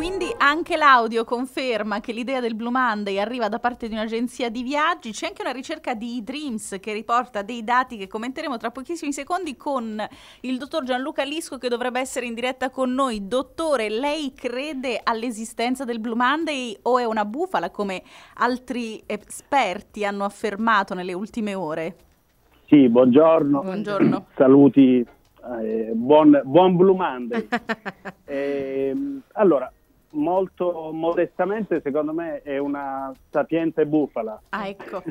quindi anche l'audio conferma che l'idea del Blue Monday arriva da parte di un'agenzia di viaggi. C'è anche una ricerca di Dreams che riporta dei dati che commenteremo tra pochissimi secondi con il dottor Gianluca Lisco, che dovrebbe essere in diretta con noi. Dottore, lei crede all'esistenza del Blue Monday o è una bufala, come altri esperti hanno affermato nelle ultime ore? Sì, buongiorno. Buongiorno. Saluti, buon Blue Monday. Allora, molto modestamente, secondo me è una sapiente bufala. Ah, ecco.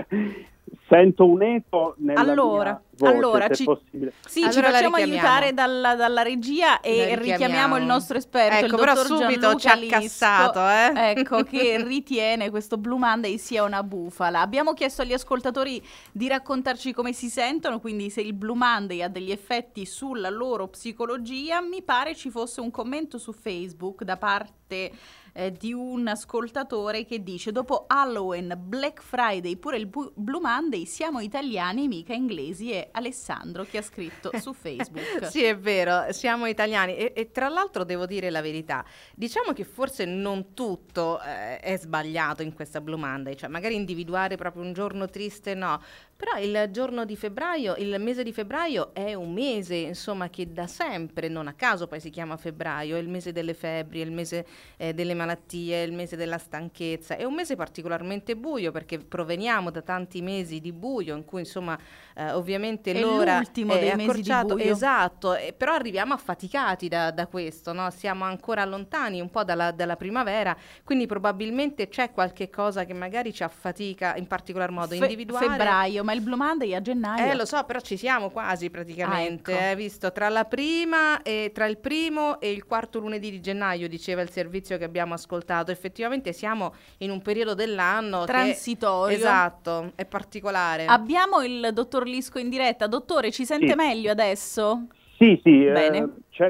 Sento un eco nella mia voce, se è possibile. Sì, allora ci facciamo aiutare dalla regia e richiamiamo il nostro esperto, ecco, il però dottor subito Gianluca ci ha Lisco, cassato, ecco, che ritiene questo Blue Monday sia una bufala. Abbiamo chiesto agli ascoltatori di raccontarci come si sentono, quindi se il Blue Monday ha degli effetti sulla loro psicologia. Mi pare ci fosse un commento su Facebook da parte di un ascoltatore che dice: dopo Halloween, Black Friday, pure il Blue Monday, siamo italiani, mica inglesi. È Alessandro che ha scritto su Facebook. Sì, è vero, siamo italiani e tra l'altro devo dire la verità, diciamo che forse non tutto è sbagliato in questa Blue Monday, cioè magari individuare proprio un giorno triste no, però il giorno di febbraio, il mese di febbraio è un mese, insomma, che da sempre, non a caso poi si chiama febbraio, è il mese delle febbri, è il mese delle malattie, è il mese della stanchezza, è un mese particolarmente buio perché proveniamo da tanti mesi di buio in cui insomma ovviamente è l'ora l'ultimo dei mesi di buio. Esatto, però arriviamo affaticati da questo, no? Siamo ancora lontani un po' dalla primavera, quindi probabilmente c'è qualche cosa che magari ci affatica in particolar modo individuare. Febbraio, ma il Blue Monday a gennaio. Lo so, però ci siamo quasi praticamente, ecco. Visto tra la prima e tra il primo e il quarto lunedì di gennaio, diceva il servizio che abbiamo ascoltato, effettivamente siamo in un periodo dell'anno transitorio. Esatto, è particolare. Abbiamo il dottor Lisco in diretta. Dottore, ci sente meglio adesso? Sì, bene.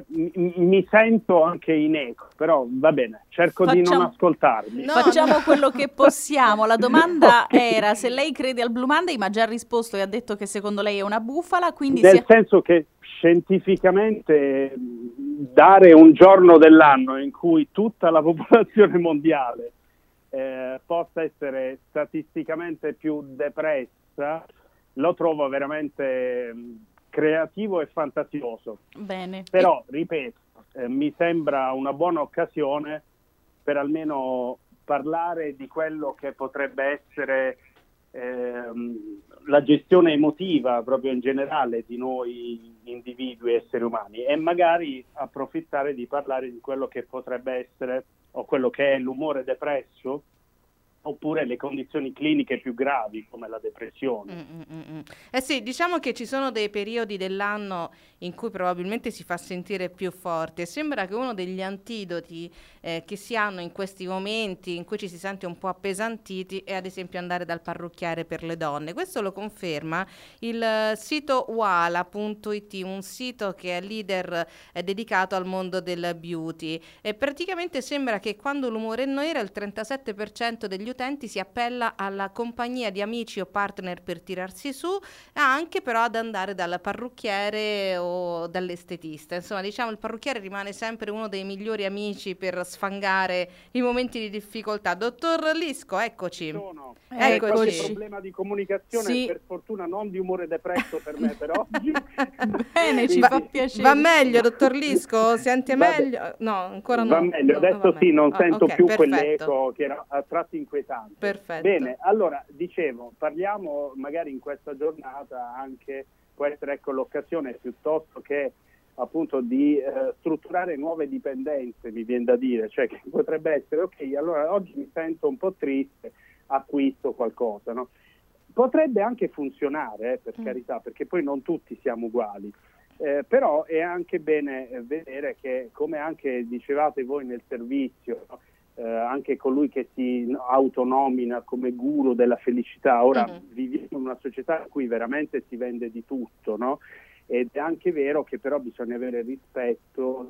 Mi sento anche in eco, però va bene, cerco di non ascoltarmi. Facciamo quello che possiamo. La domanda era se lei crede al Blue Monday, ma già ha risposto e ha detto che secondo lei è una bufala, quindi nel senso che scientificamente dare un giorno dell'anno in cui tutta la popolazione mondiale possa essere statisticamente più depressa, lo trovo veramente creativo e fantasioso. Bene. Però, ripeto, mi sembra una buona occasione per almeno parlare di quello che potrebbe essere la gestione emotiva proprio in generale di noi individui, esseri umani, e magari approfittare di parlare di quello che potrebbe essere o quello che è l'umore depresso, oppure le condizioni cliniche più gravi come la depressione. Sì, diciamo che ci sono dei periodi dell'anno in cui probabilmente si fa sentire più forte. Sembra che uno degli antidoti che si hanno in questi momenti in cui ci si sente un po' appesantiti è ad esempio andare dal parrucchiere per le donne. Questo lo conferma il sito Wala.it, un sito che è leader dedicato al mondo del beauty. E praticamente sembra che quando l'umore è nero il 37% degli utenti si appella alla compagnia di amici o partner per tirarsi su, anche però ad andare dal parrucchiere o dall'estetista. Insomma, diciamo, il parrucchiere rimane sempre uno dei migliori amici per sfangare i momenti di difficoltà. Dottor Lisco, eccoci. Eccoci. Qualche problema di comunicazione, sì. Per fortuna non di umore depresso per me per oggi. Bene, ci fa piacere. Va meglio, dottor Lisco? Sente meglio? No, ancora no. Va meglio, adesso sì, non sento più quell'eco che era a tratti inquietante. Perfetto. Bene, allora, dicevo, parliamo magari in questa giornata anche, può essere l'occasione piuttosto che appunto di strutturare nuove dipendenze, mi viene da dire, cioè che potrebbe essere, ok, allora oggi mi sento un po' triste, acquisto qualcosa, no? Potrebbe anche funzionare, per carità, perché poi non tutti siamo uguali, però è anche bene vedere che, come anche dicevate voi nel servizio, no? Anche colui che si autonomina come guru della felicità, ora viviamo in una società in cui veramente si vende di tutto, no? Ed è anche vero che però bisogna avere rispetto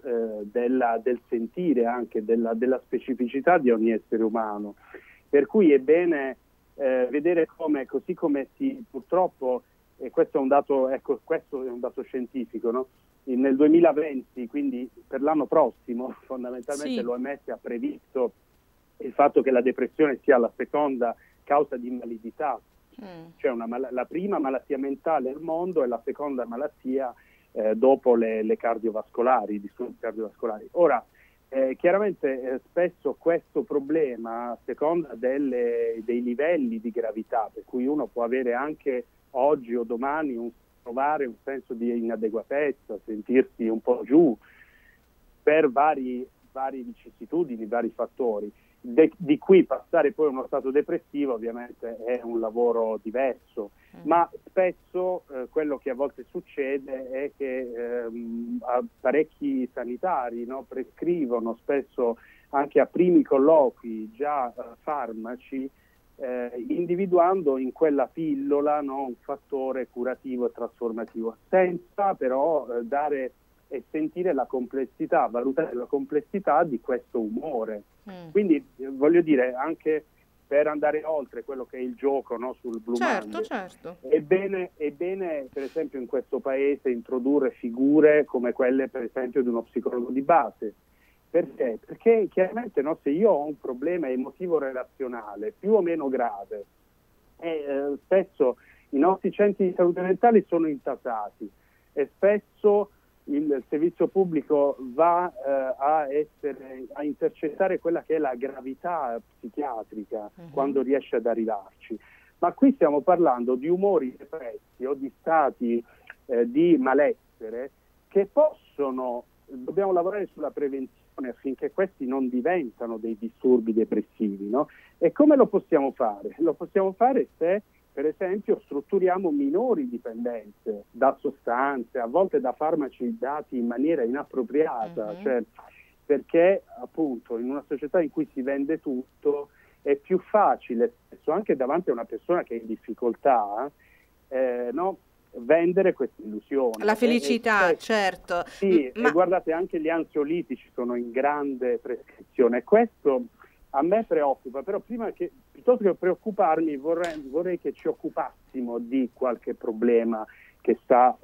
del sentire, anche della specificità di ogni essere umano, per cui è bene vedere come, così come si purtroppo, e questo è un dato, questo è un dato scientifico, no? nel 2020, quindi per l'anno prossimo, fondamentalmente Sì. l'OMS ha previsto il fatto che la depressione sia la seconda causa di invalidità, cioè la prima malattia mentale al mondo e la seconda malattia dopo le cardiovascolari, disturbi cardiovascolari. Ora, chiaramente spesso questo problema, a seconda dei livelli di gravità, per cui uno può avere anche oggi o domani provare un senso di inadeguatezza, sentirsi un po' giù per varie vicissitudini, vari fattori. Di cui passare poi a uno stato depressivo ovviamente è un lavoro diverso, ma spesso quello che a volte succede è che parecchi sanitari, no, prescrivono spesso anche a primi colloqui già farmaci, individuando in quella pillola, no, un fattore curativo e trasformativo, senza però dare e sentire la complessità, valutare la complessità di questo umore. Quindi voglio dire, anche per andare oltre quello che è il gioco, no, sul Blue Monday, certo. è bene per esempio in questo paese introdurre figure come quelle per esempio di uno psicologo di base. Perché? Perché chiaramente, no, se io ho un problema emotivo relazionale più o meno grave, spesso i nostri centri di salute mentali sono intasati e spesso il servizio pubblico va a intercettare quella che è la gravità psichiatrica quando riesce ad arrivarci. Ma qui stiamo parlando di umori depressi o di stati di malessere che dobbiamo lavorare sulla prevenzione affinché questi non diventano dei disturbi depressivi, no? E come lo possiamo fare? Lo possiamo fare se per esempio strutturiamo minori dipendenze da sostanze, a volte da farmaci dati in maniera inappropriata, cioè perché appunto in una società in cui si vende tutto è più facile, spesso anche davanti a una persona che è in difficoltà, no, vendere questa illusione. La felicità, certo. Sì, e guardate, anche gli ansiolitici sono in grande prescrizione e questo a me preoccupa, però piuttosto che preoccuparmi vorrei che ci occupassimo di qualche problema che sta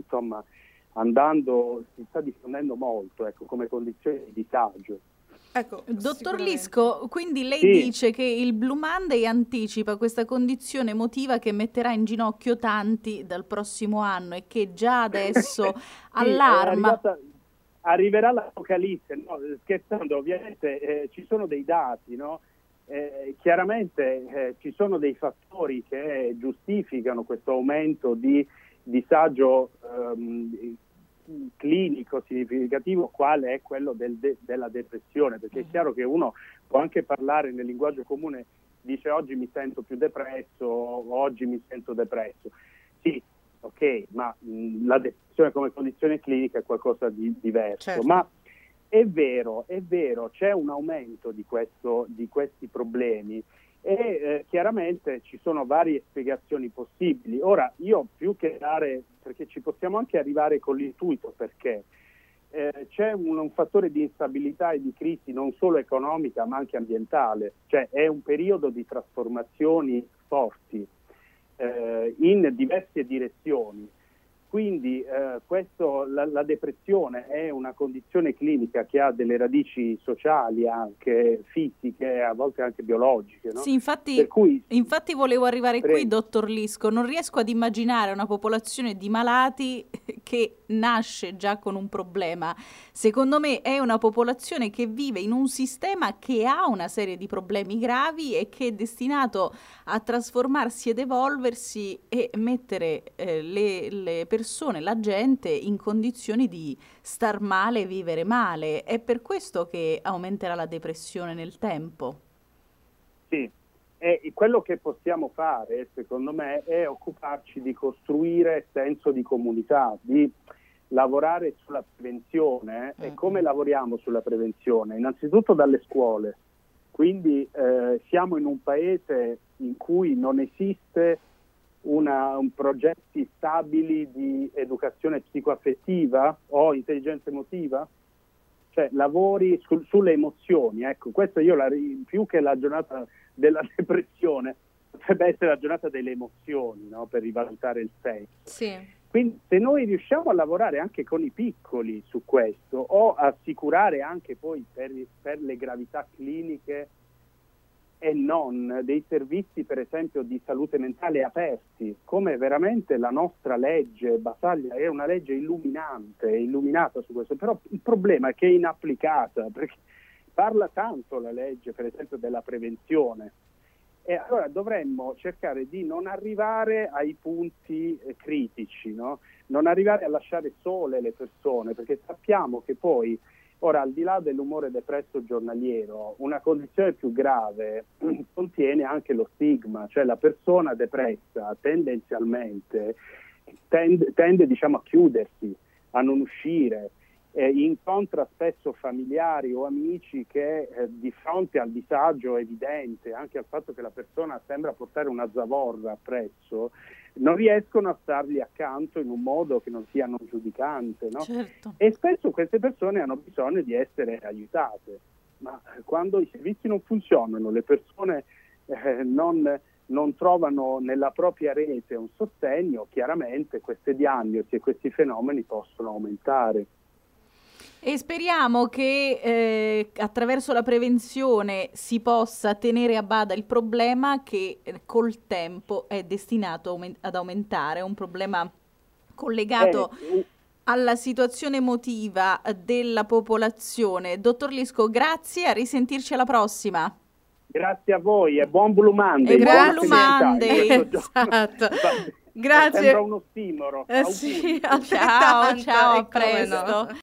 si sta diffondendo molto, ecco, come condizione di disagio. Ecco, Dottor Lisco, quindi lei Sì. dice che il Blue Monday anticipa questa condizione emotiva che metterà in ginocchio tanti dal prossimo anno e che già adesso allarma. Arriverà l'apocalisse, no? Scherzando, ovviamente ci sono dei dati, no? Chiaramente ci sono dei fattori che giustificano questo aumento di disagio clinico significativo, quale è quello della depressione, perché è chiaro che uno può anche parlare nel linguaggio comune, dice oggi mi sento più depresso, oggi mi sento depresso. Sì, ok, ma la depressione come condizione clinica è qualcosa di diverso. Certo. Ma è vero, c'è un aumento di questi problemi e chiaramente ci sono varie spiegazioni possibili. Ora, io più che perché ci possiamo anche arrivare con l'intuito, perché c'è un fattore di instabilità e di crisi non solo economica ma anche ambientale, cioè è un periodo di trasformazioni forti in diverse direzioni. Quindi la depressione è una condizione clinica che ha delle radici sociali, anche fisiche, a volte anche biologiche, no? Sì, infatti, Per cui, infatti volevo arrivare qui, prego. dottor Lisco. Non riesco ad immaginare una popolazione di malati che nasce già con un problema. Secondo me è una popolazione che vive in un sistema che ha una serie di problemi gravi e che è destinato a trasformarsi ed evolversi e mettere le persone, la gente in condizioni di star male e vivere male. È per questo che aumenterà la depressione nel tempo. Sì, e quello che possiamo fare, secondo me, è occuparci di costruire senso di comunità, di lavorare sulla prevenzione. E come lavoriamo sulla prevenzione? Innanzitutto dalle scuole. Quindi siamo in un paese in cui non esiste un progetti stabili di educazione psicoaffettiva o intelligenza emotiva, cioè lavori sulle emozioni. Ecco, questo io più che la giornata della depressione potrebbe essere la giornata delle emozioni, no? Per rivalutare il senso. Sì. Quindi se noi riusciamo a lavorare anche con i piccoli su questo, o assicurare anche poi per le gravità cliniche e non dei servizi per esempio di salute mentale aperti, come veramente la nostra legge Basaglia è una legge illuminante, è illuminata su questo, però il problema è che è inapplicata, perché parla tanto la legge per esempio della prevenzione, e allora dovremmo cercare di non arrivare ai punti critici, no? Non arrivare a lasciare sole le persone, perché sappiamo che poi, ora, al di là dell'umore depresso giornaliero, una condizione più grave contiene anche lo stigma, cioè la persona depressa tendenzialmente tende diciamo, a chiudersi, a non uscire, incontra spesso familiari o amici che di fronte al disagio evidente, anche al fatto che la persona sembra portare una zavorra appresso, non riescono a stargli accanto in un modo che non sia non giudicante, no? Certo. E spesso queste persone hanno bisogno di essere aiutate, ma quando i servizi non funzionano, le persone non trovano nella propria rete un sostegno, chiaramente queste diagnosi e questi fenomeni possono aumentare. E speriamo che attraverso la prevenzione si possa tenere a bada il problema che col tempo è destinato ad aumentare, un problema collegato alla situazione emotiva della popolazione. Dottor Lisco, grazie, a risentirci alla prossima. Grazie a voi e buon Blue Monday. Buon Blue Monday. Esatto. Grazie. Sembra uno stimolo. Sì, ciao, a presto. No.